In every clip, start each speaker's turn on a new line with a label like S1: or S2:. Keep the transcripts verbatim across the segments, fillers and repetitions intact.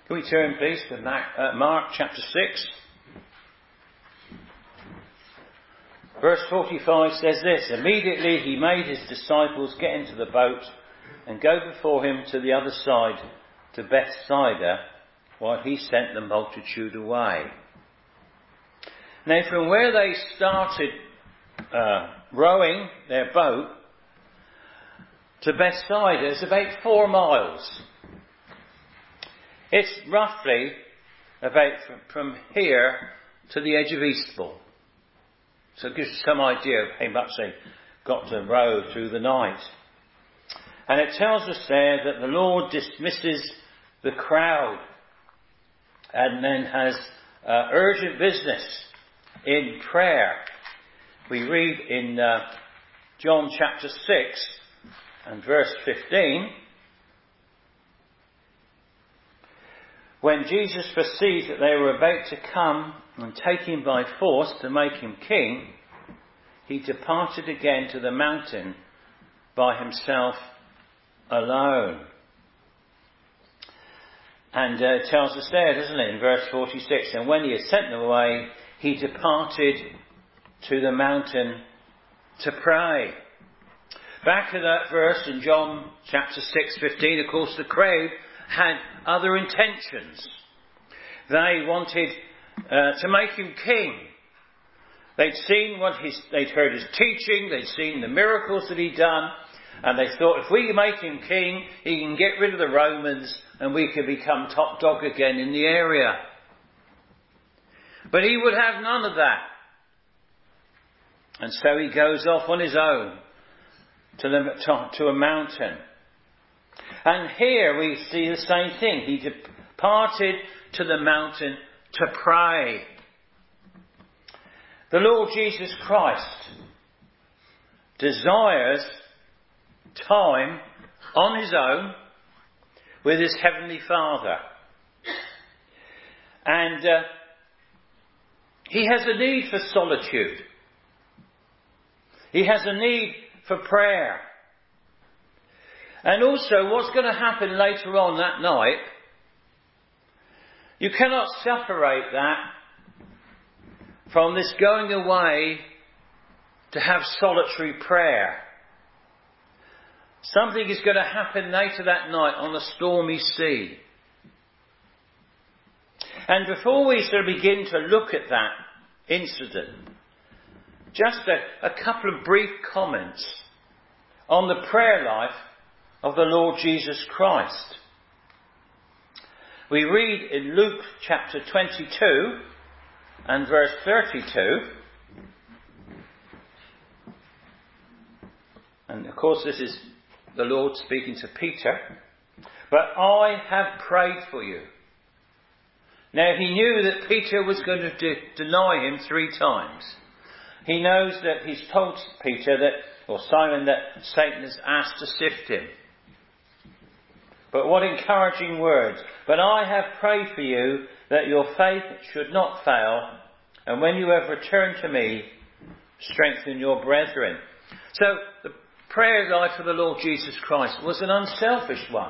S1: Can we turn, please, to Mark chapter six? Verse forty-five says this: Immediately he made his disciples get into the boat and go before him to the other side, to Bethsaida, while he sent the multitude away. Now, from where they started uh, rowing their boat to Bethsaida is about four miles. It's roughly about from, from here to the edge of Eastbourne. So it gives you some idea of how much they got to row through the night. And it tells us there that the Lord dismisses the crowd and then has uh, urgent business in prayer. We read in uh, John chapter six and verse fifteen, when Jesus perceived that they were about to come and take him by force to make him king, he departed again to the mountain by himself alone. And uh, it tells us there, doesn't it, in verse forty-six, and when he had sent them away, he departed to the mountain to pray. Back to that verse in John chapter six fifteen, of course, the crowd had other intentions. They wanted uh, to make him king. They'd seen what his, they'd heard his teaching, they'd seen the miracles that he'd done, and they thought, if we make him king, he can get rid of the Romans and we can become top dog again in the area. But he would have none of that. And so he goes off on his own to, the, to, to a mountain. And here we see the same thing. He departed to the mountain to pray. The Lord Jesus Christ desires time on his own with his Heavenly Father. And uh, he has a need for solitude. He has a need for prayer. And also, what's going to happen later on that night, you cannot separate that from this going away to have solitary prayer. Something is going to happen later that night on a stormy sea. And before we sort of begin to look at that incident, just a, a couple of brief comments on the prayer life of the Lord Jesus Christ. We read in Luke chapter twenty-two and verse thirty-two. And of course this is the Lord speaking to Peter. But I have prayed for you. Now he knew that Peter was going to de- deny him three times. He knows that he's told Peter that, or Simon, that Satan has asked to sift him. But what encouraging words. But I have prayed for you that your faith should not fail, and when you have returned to me, strengthen your brethren. So the prayer life of the Lord Jesus Christ was an unselfish one.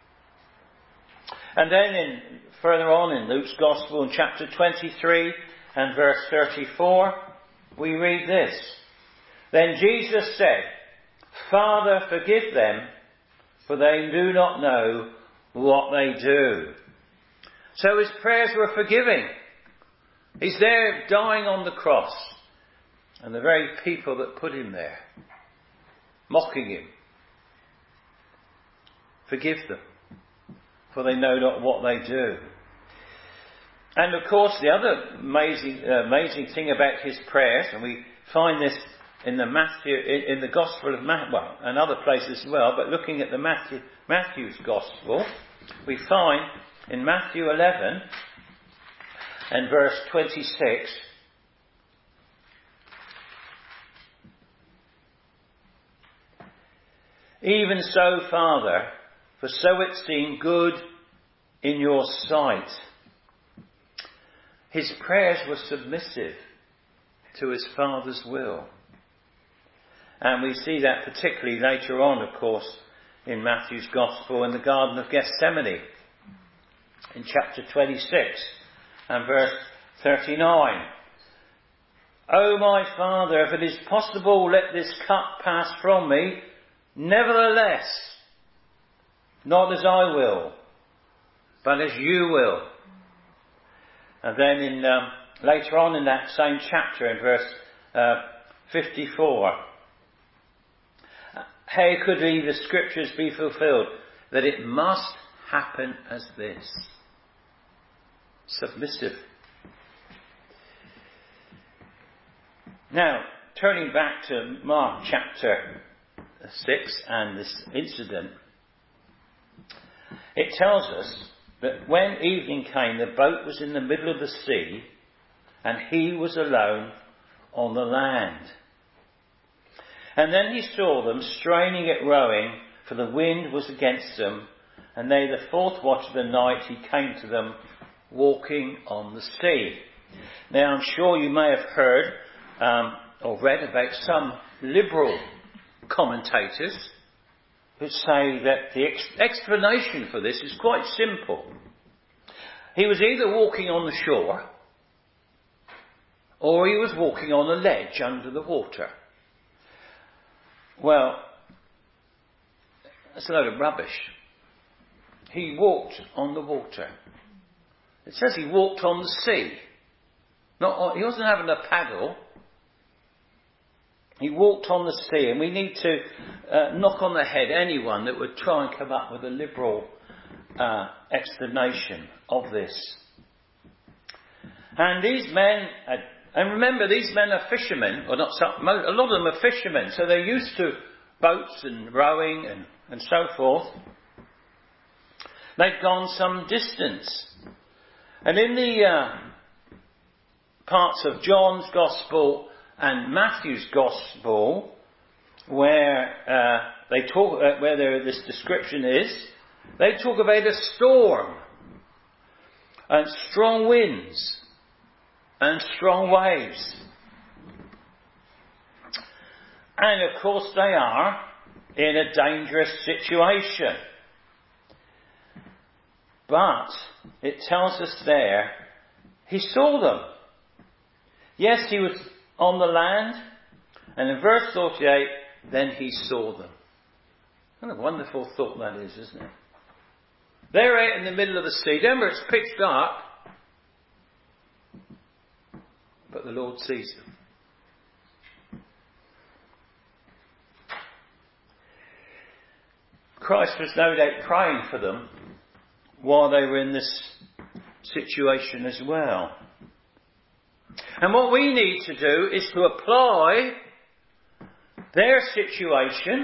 S1: And then in, further on in Luke's Gospel in chapter twenty-three and verse thirty-four, we read this. Then Jesus said, Father, forgive them, for they do not know what they do. So his prayers were forgiving. He's there dying on the cross. And the very people that put him there, mocking him, forgive them, for they know not what they do. And of course the other amazing, uh, amazing thing about his prayers, and we find this in the Matthew, in, in the Gospel of Matthew, well, and other places as well, but looking at the Matthew, Matthew's Gospel, we find in Matthew eleven and verse twenty-six, even so, Father, for so it seemed good in your sight. His prayers were submissive to his Father's will. And we see that particularly later on, of course, in Matthew's Gospel in the Garden of Gethsemane, in chapter twenty-six and verse thirty-nine. O my Father, if it is possible, let this cup pass from me. Nevertheless, not as I will, but as you will. And then in um, later on in that same chapter, in verse uh, fifty-four, how could the scriptures be fulfilled? That it must happen as this. Submissive. Now, turning back to Mark chapter six and this incident, it tells us that when evening came, the boat was in the middle of the sea and he was alone on the land. And then he saw them straining at rowing, for the wind was against them, and they, the fourth watch of the night, he came to them walking on the sea. Now, I'm sure you may have heard um, or read about some liberal commentators who say that the ex- explanation for this is quite simple. He was either walking on the shore or he was walking on a ledge under the water. Well, that's a load of rubbish. He walked on the water. It says he walked on the sea. Not on, he wasn't having a paddle. He walked on the sea, and we need to uh, knock on the head anyone that would try and come up with a liberal uh, explanation of this. And these men, had, and remember, these men are fishermen, or not some, a lot of them are fishermen, so they're used to boats and rowing and, and so forth. They'd gone some distance. And in the uh, parts of John's Gospel and Matthew's Gospel, where uh, they talk, uh, where there, this description is, they talk about a storm and strong winds and strong waves. And of course they are in a dangerous situation. But it tells us there, he saw them. Yes, he was on the land, and in verse forty-eight, then he saw them. What a wonderful thought that is, isn't it? They're out in the middle of the sea. Remember, it's pitch dark, but the Lord sees them. Christ was no doubt praying for them while they were in this situation as well. And what we need to do is to apply their situation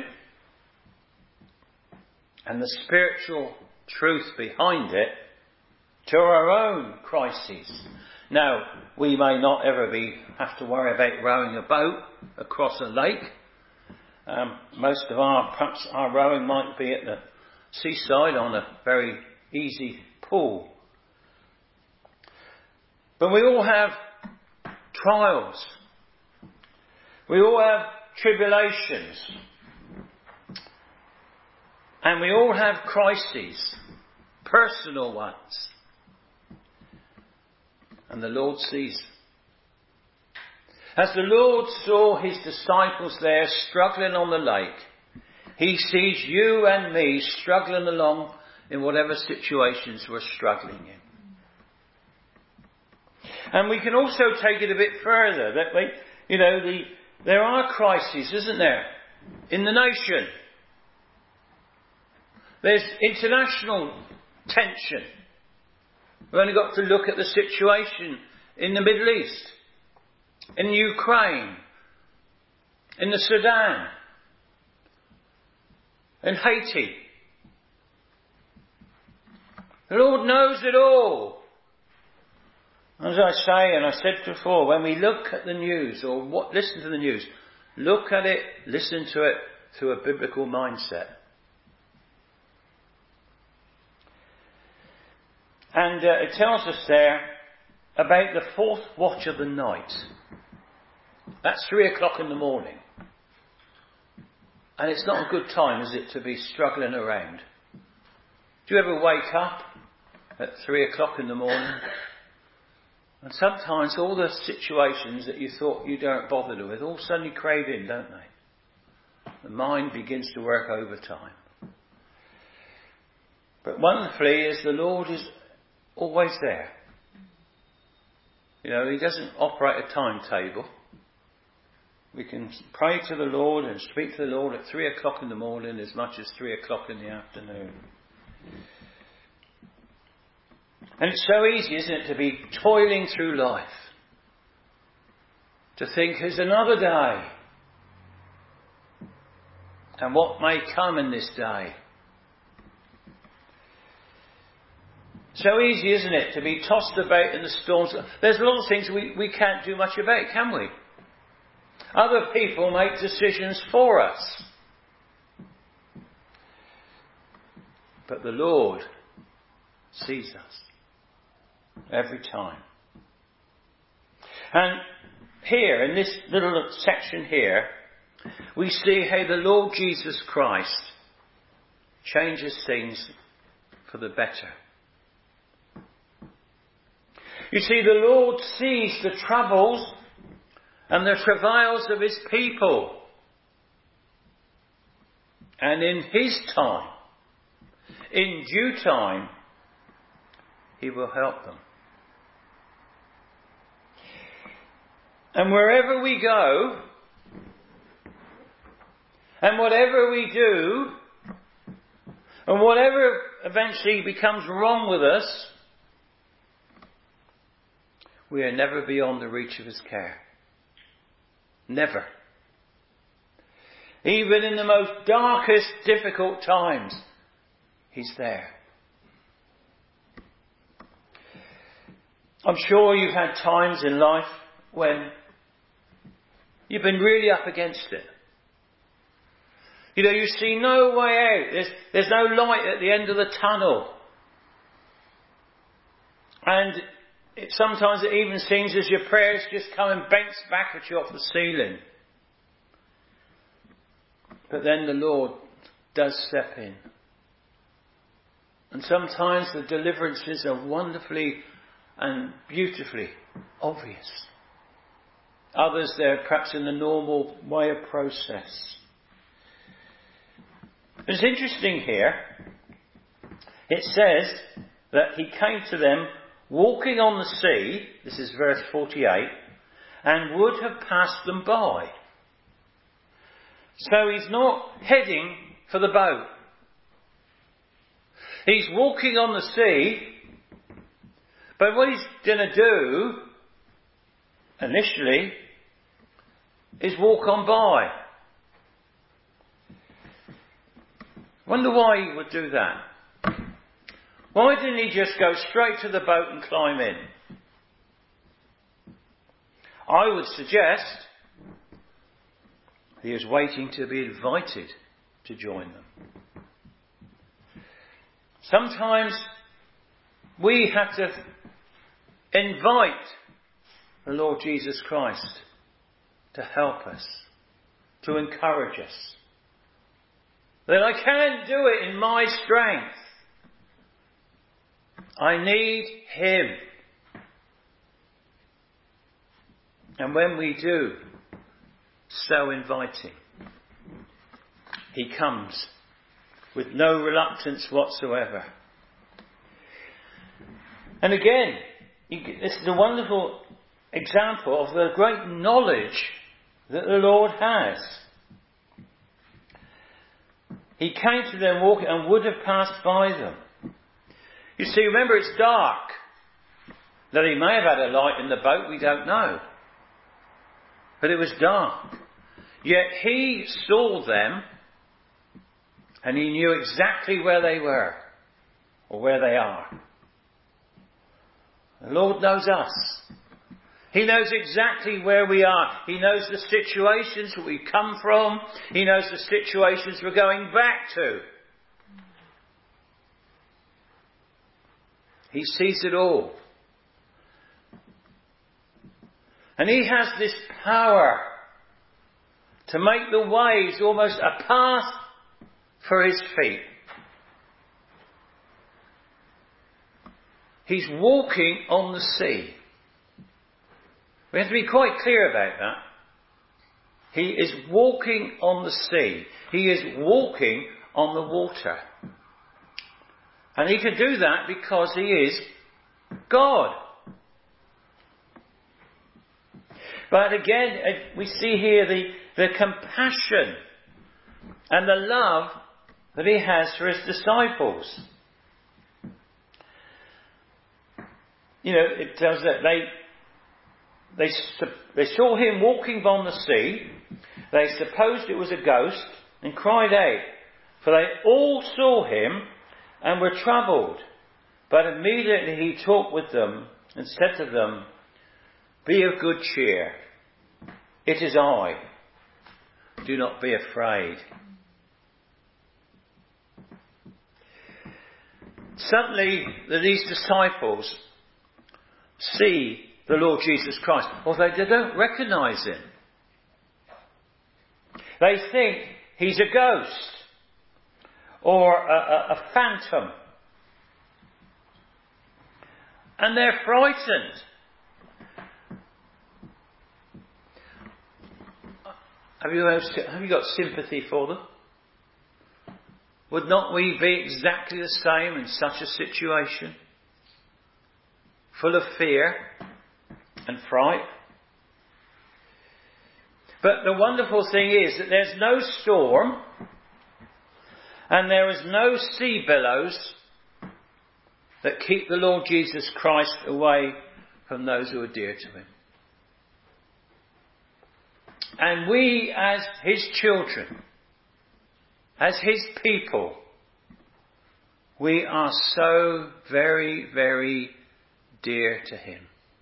S1: and the spiritual truth behind it to our own crises. Now, we may not ever be have to worry about rowing a boat across a lake. Um, most of our, perhaps our rowing might be at the seaside on a very easy pool. But we all have trials. We all have tribulations. And we all have crises, personal ones. And the Lord sees. As the Lord saw his disciples there struggling on the lake, he sees you and me struggling along in whatever situations we're struggling in. And we can also take it a bit further, that we, you know, the, there are crises, isn't there, in the nation. There's international tension. We've only got to look at the situation in the Middle East, in Ukraine, in the Sudan, in Haiti. The Lord knows it all. As I say, and I said before, when we look at the news or what, listen to the news, look at it, listen to it through a biblical mindset. And uh, it tells us there about the fourth watch of the night. That's three o'clock in the morning. And it's not a good time, is it, to be struggling around? Do you ever wake up at three o'clock in the morning. And sometimes all the situations that you thought you don't bother with all suddenly crave in, don't they? The mind begins to work overtime. But wonderfully is the Lord is always there. You know, he doesn't operate a timetable. We can pray to the Lord and speak to the Lord at three o'clock in the morning as much as three o'clock in the afternoon. And it's so easy, isn't it, to be toiling through life. To think, there's another day. And what may come in this day. So easy, isn't it, to be tossed about in the storms. There's a lot of things we, we can't do much about, can we? Other people make decisions for us. But the Lord sees us every time. And here, in this little section here, we see how the Lord Jesus Christ changes things for the better. You see, the Lord sees the troubles and the travails of his people. And in his time, in due time, he will help them. And wherever we go, and whatever we do, and whatever eventually becomes wrong with us, we are never beyond the reach of his care. Never. Even in the most darkest, difficult times, he's there. I'm sure you've had times in life when you've been really up against it. You know, you see no way out. There's, there's no light at the end of the tunnel. And it, sometimes it even seems as your prayers just come and bounce back at you off the ceiling. But then the Lord does step in. And sometimes the deliverances are wonderfully and beautifully obvious. Others, they're perhaps in the normal way of process. It's interesting here. It says that he came to them walking on the sea, this is verse forty-eight, and would have passed them by. So he's not heading for the boat. He's walking on the sea, but what he's going to do, initially, is walk on by. Wonder why he would do that. Why didn't he just go straight to the boat and climb in? I would suggest he was waiting to be invited to join them. Sometimes we have to invite the Lord Jesus Christ to help us, to encourage us. That I can't do it in my strength. I need him. And when we do, so inviting, he comes with no reluctance whatsoever. And again, this is a wonderful example of the great knowledge that the Lord has. He came to them walking and would have passed by them. You see, remember it's dark. That he may have had a light in the boat, we don't know. But it was dark. Yet he saw them and he knew exactly where they were or where they are. The Lord knows us. He knows exactly where we are. He knows the situations that we come from. He knows the situations we're going back to. He sees it all. And he has this power to make the waves almost a path for his feet. He's walking on the sea. We have to be quite clear about that. He is walking on the sea. He is walking on the water. And he can do that because he is God. But again, we see here the, the compassion and the love that he has for his disciples. You know, it tells that they, they, they saw him walking on the sea. They supposed it was a ghost and cried out. For they all saw him and were troubled. But immediately he talked with them and said to them, "Be of good cheer. It is I. Do not be afraid." Suddenly, these disciples see the Lord Jesus Christ, although they don't recognise him. They think he's a ghost or a, a, a phantom. And they're frightened. Have you, have you got sympathy for them? Would not we be exactly the same in such a situation? Full of fear and fright. But the wonderful thing is that there's no storm and there is no sea billows that keep the Lord Jesus Christ away from those who are dear to him. And we as his children, as his people, we are so very, very dear to him.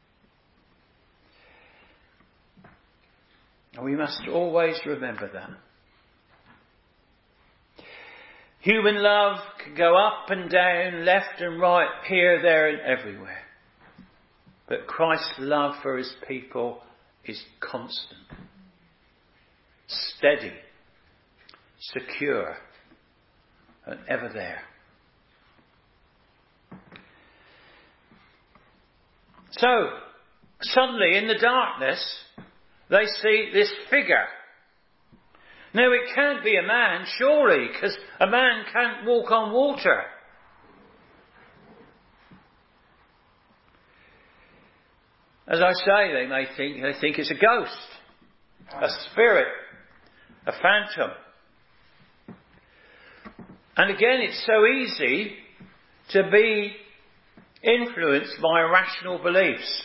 S1: And we must always remember that. Human love can go up and down, left and right, here, there and everywhere. But Christ's love for his people is constant, steady, secure, and ever there. So, suddenly in the darkness, they see this figure. Now it can't be a man, surely, because a man can't walk on water. As I say, they may think, they think it's a ghost, a spirit, a phantom. And again, it's so easy to be influenced by irrational beliefs.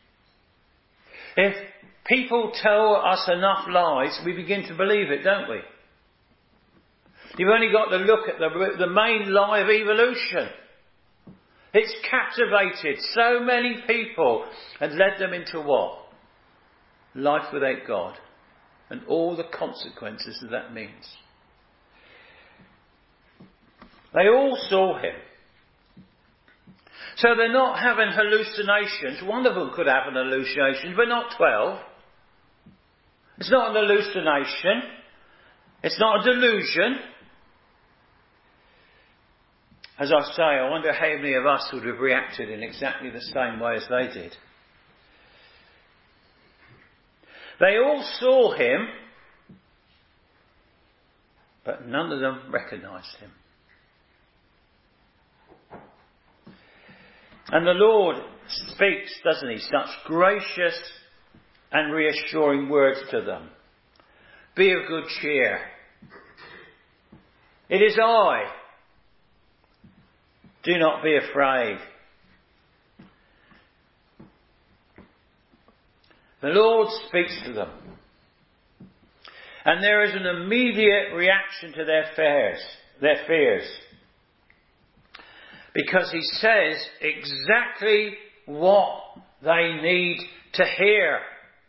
S1: If people tell us enough lies, we begin to believe it, don't we? You've only got to look at the, the main lie of evolution. It's captivated so many people and led them into what? Life without God. And all the consequences that that means. They all saw him. So they're not having hallucinations. One of them could have an hallucination, but not twelve. It's not an hallucination. It's not a delusion. As I say, I wonder how many of us would have reacted in exactly the same way as they did. They all saw him, but none of them recognised him. And the Lord speaks, doesn't he, such gracious and reassuring words to them. Be of good cheer. It is I. Do not be afraid. The Lord speaks to them. And there is an immediate reaction to their fears, their fears. Because he says exactly what they need to hear.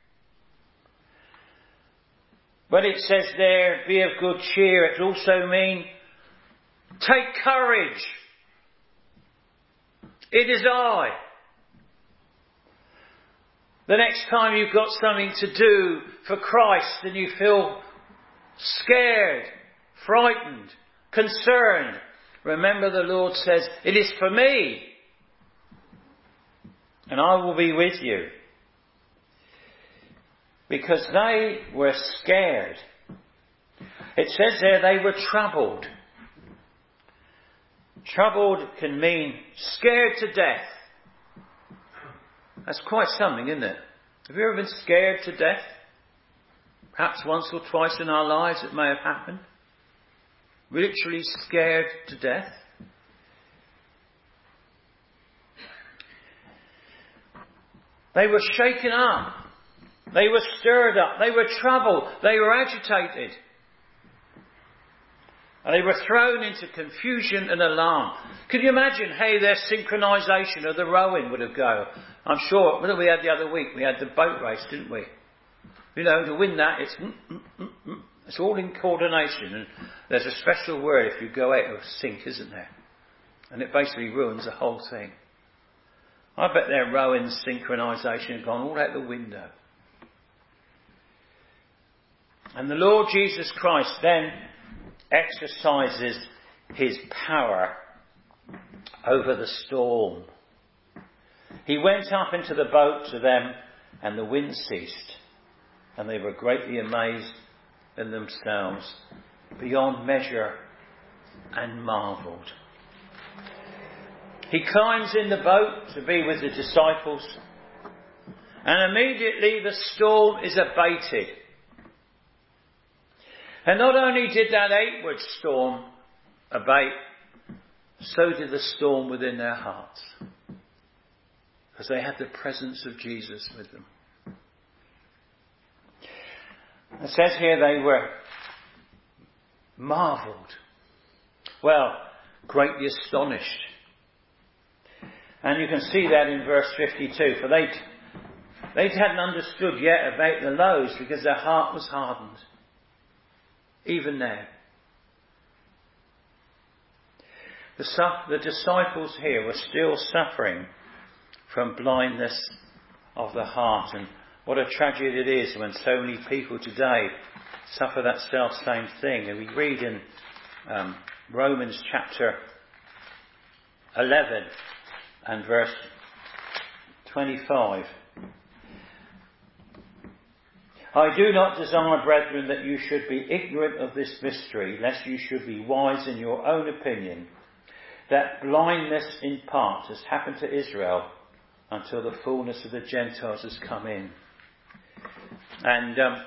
S1: When it says there, be of good cheer, it also means take courage. It is I. The next time you've got something to do for Christ and you feel scared, frightened, concerned, remember the Lord says, it is for me. and I will be with you. Because they were scared. It says there they were troubled. Troubled can mean scared to death. That's quite something, isn't it? Have you ever been scared to death? Perhaps once or twice in our lives it may have happened. Literally scared to death. They were shaken up. They were stirred up. They were troubled. They were agitated. And they were thrown into confusion and alarm. Can you imagine how their synchronisation of the rowing would have gone? I'm sure, what we had the other week? We had the boat race, didn't we? You know, to win that, it's mm, mm, mm, mm. It's all in coordination. And there's a special word if you go out of sync, isn't there? And it basically ruins the whole thing. I bet their rowing synchronisation had gone all out the window. And the Lord Jesus Christ then exercises his power over the storm. He went up into the boat to them, and the wind ceased, and they were greatly amazed in themselves, beyond measure, and marvelled. He climbs in the boat to be with the disciples, and immediately the storm is abated. And not only did that outward storm abate, so did the storm within their hearts. Because they had the presence of Jesus with them. It says here they were marvelled. Well, greatly astonished. And you can see that in verse fifty-two. For they, they hadn't understood yet about the loaves because their heart was hardened. Even now. The, the disciples here were still suffering from blindness of the heart. And what a tragedy it is when so many people today suffer that self same thing. And we read in um, Romans chapter eleven and verse twenty-five. I do not desire, brethren, that you should be ignorant of this mystery, lest you should be wise in your own opinion, that blindness in part has happened to Israel until the fullness of the Gentiles has come in. And um,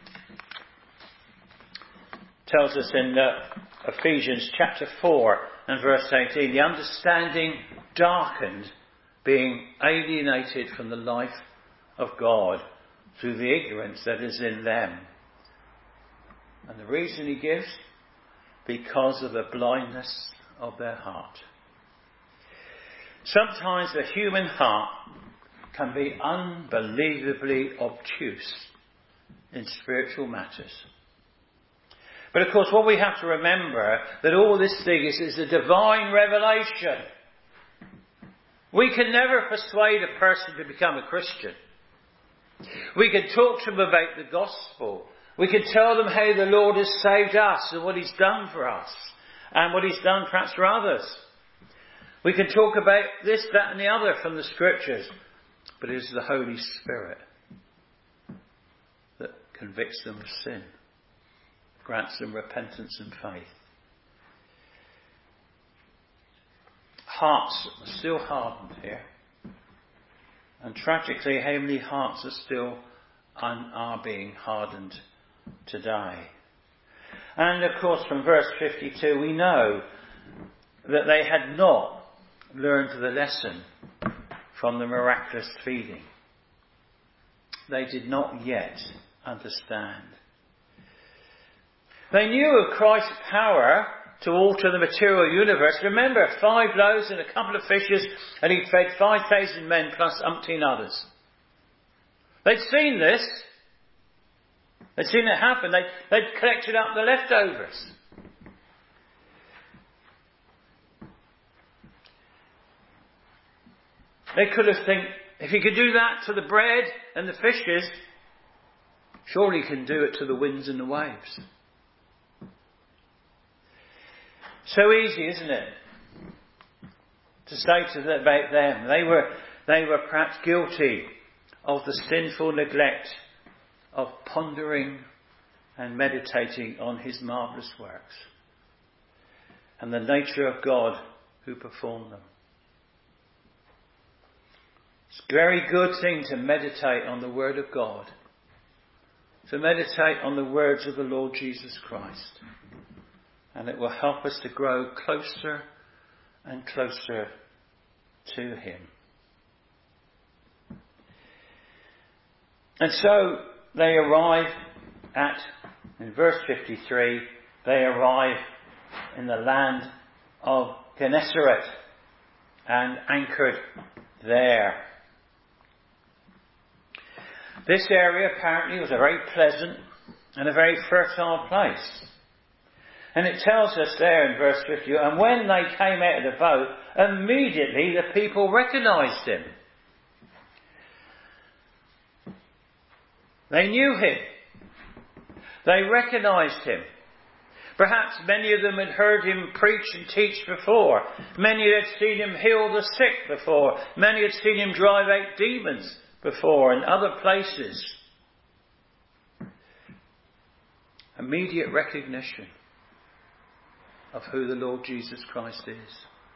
S1: tells us in uh, Ephesians chapter four and verse eighteen, the understanding darkened, being alienated from the life of God through the ignorance that is in them. And the reason he gives? Because of the blindness of their heart. Sometimes the human heart can be unbelievably obtuse in spiritual matters. But of course what we have to remember, that all this thing is, is a divine revelation. We can never persuade a person to become a Christian. We can talk to them about the gospel. We can tell them how the Lord has saved us and what he's done for us and what he's done perhaps for others. We can talk about this, that and the other from the scriptures. But it is the Holy Spirit that convicts them of sin, grants them repentance and faith. Hearts are still hardened here. And tragically, how many hearts are still un- are being hardened today? And of course, from verse fifty-two, we know that they had not learned the lesson from the miraculous feeding. They did not yet understand. They knew of Christ's power to alter the material universe. Remember, five loaves and a couple of fishes, and he fed five thousand men plus umpteen others. They'd seen this. They'd seen it happen. They'd, they'd collected up the leftovers. They could have think, if he could do that to the bread and the fishes, surely he can do it to the winds and the waves. So easy, isn't it? To say to them about them. They were, They were perhaps guilty of the sinful neglect of pondering and meditating on his marvellous works and the nature of God who performed them. It's a very good thing to meditate on the Word of God, to meditate on the words of the Lord Jesus Christ, and it will help us to grow closer and closer to him. And so they arrive at, in verse fifty-three, they arrive in the land of Gennesaret and anchored there. This area apparently was a very pleasant and a very fertile place. And it tells us there in verse fifty, and when they came out of the boat, immediately the people recognised him. They knew him. They recognised him. Perhaps many of them had heard him preach and teach before. Many had seen him heal the sick before. Many had seen him drive out demons before in other places. Immediate recognition of who the Lord Jesus Christ is.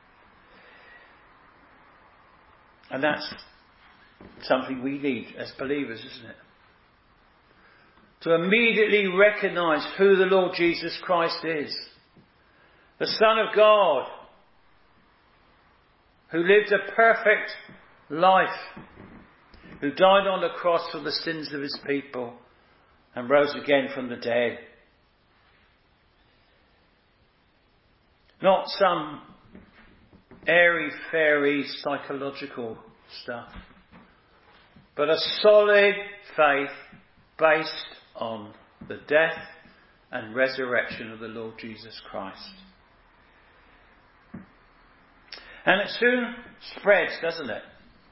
S1: And that's something we need as believers, isn't it? To immediately recognise who the Lord Jesus Christ is. The Son of God, who lived a perfect life, who died on the cross for the sins of his people and rose again from the dead. Not some airy-fairy psychological stuff, but a solid faith based on the death and resurrection of the Lord Jesus Christ. And it soon spreads, doesn't it?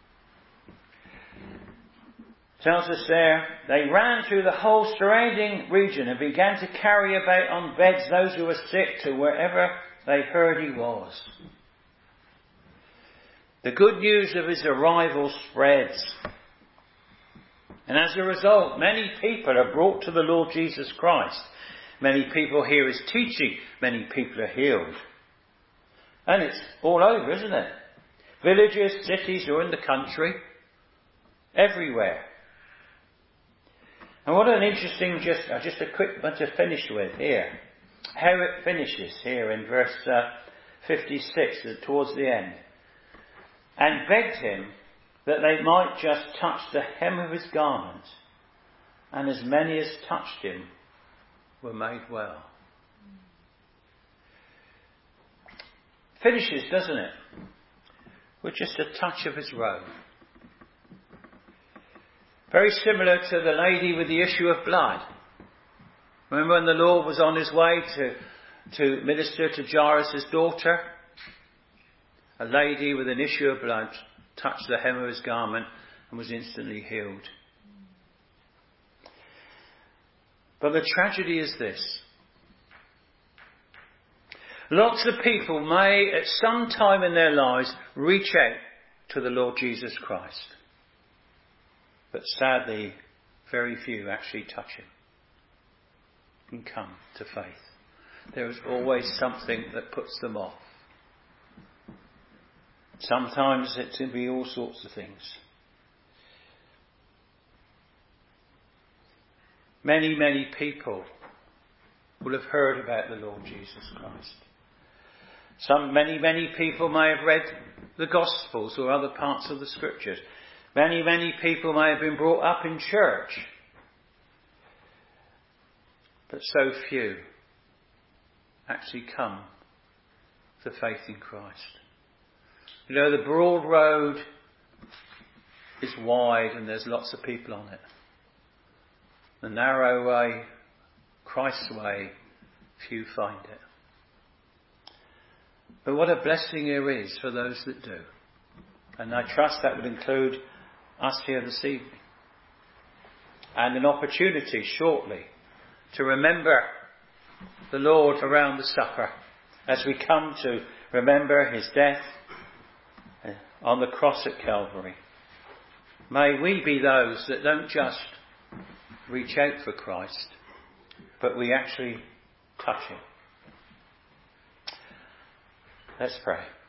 S1: Tells us there, they ran through the whole surrounding region and began to carry about on beds those who were sick to wherever they heard he was. The good news of his arrival spreads. And as a result, many people are brought to the Lord Jesus Christ. Many people hear his teaching. Many people are healed. And it's all over, isn't it? Villages, cities, or in the country. Everywhere. And what an interesting, just, uh, just a quick one to finish with here. How it finishes here in verse uh, fifty-six, towards the end. And begged him that they might just touch the hem of his garment, and as many as touched him were made well. Finishes, doesn't it? With just a touch of his robe. Very similar to the lady with the issue of blood. Remember when the Lord was on his way to, to minister to Jairus' daughter? A lady with an issue of blood touched the hem of his garment and was instantly healed. But the tragedy is this. Lots of people may at some time in their lives reach out to the Lord Jesus Christ. But sadly, very few actually touch him and come to faith. There is always something that puts them off. Sometimes it can be all sorts of things. Many, many people will have heard about the Lord Jesus Christ. Some, many, many people may have read the Gospels or other parts of the Scriptures. Many, many people may have been brought up in church. But so few actually come to faith in Christ. You know, the broad road is wide and there's lots of people on it. The narrow way, Christ's way, few find it. But what a blessing there is for those that do. And I trust that would include us here this evening. And an opportunity shortly to remember the Lord around the supper as we come to remember his death on the cross at Calvary May we be those that don't just reach out for Christ, but we actually touch him. Let's pray.